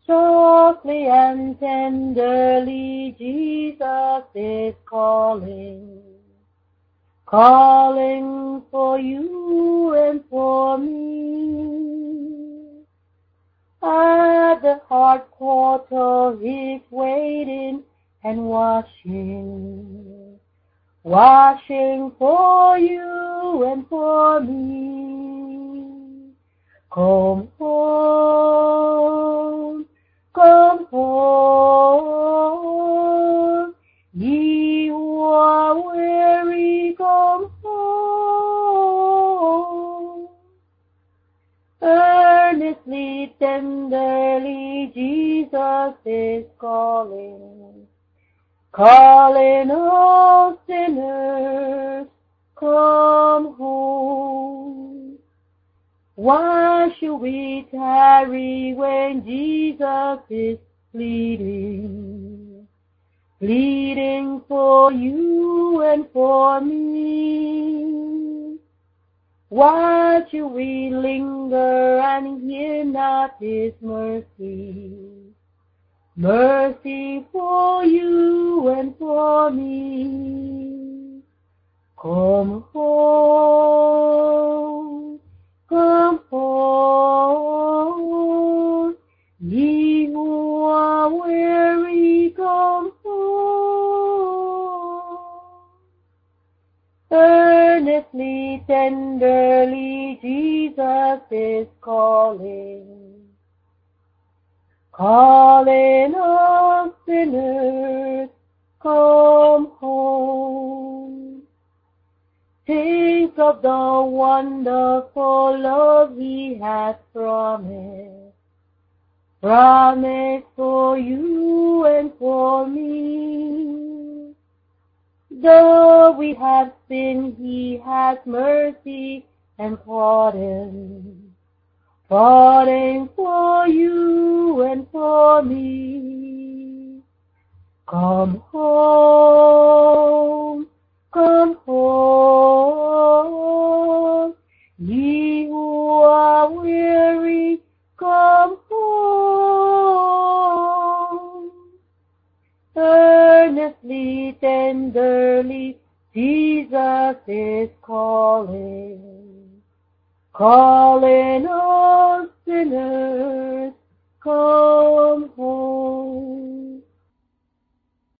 Softly and tenderly Jesus is calling, calling for you and for me. At the heart portal He's waiting and watching, watching for you and for me. Come home, come home, ye who are weary, come home. Earnestly, tenderly, Jesus is calling, calling all sinners, come home. Why should we tarry when Jesus is pleading, pleading for you and for me? Why should we linger and hear not His mercy, mercy for you and for me? Come home, come home, ye who are weary, come home. Earnestly, tenderly, Jesus is calling, calling all sinners, come home. Think of the wonderful love He has promised, promised for you and for me. Though we have sinned, He has mercy and pardon, pardon for you and for me. Come home, come home, ye who are weary, come home. Earnestly, tenderly, Jesus is calling, calling all sinners, come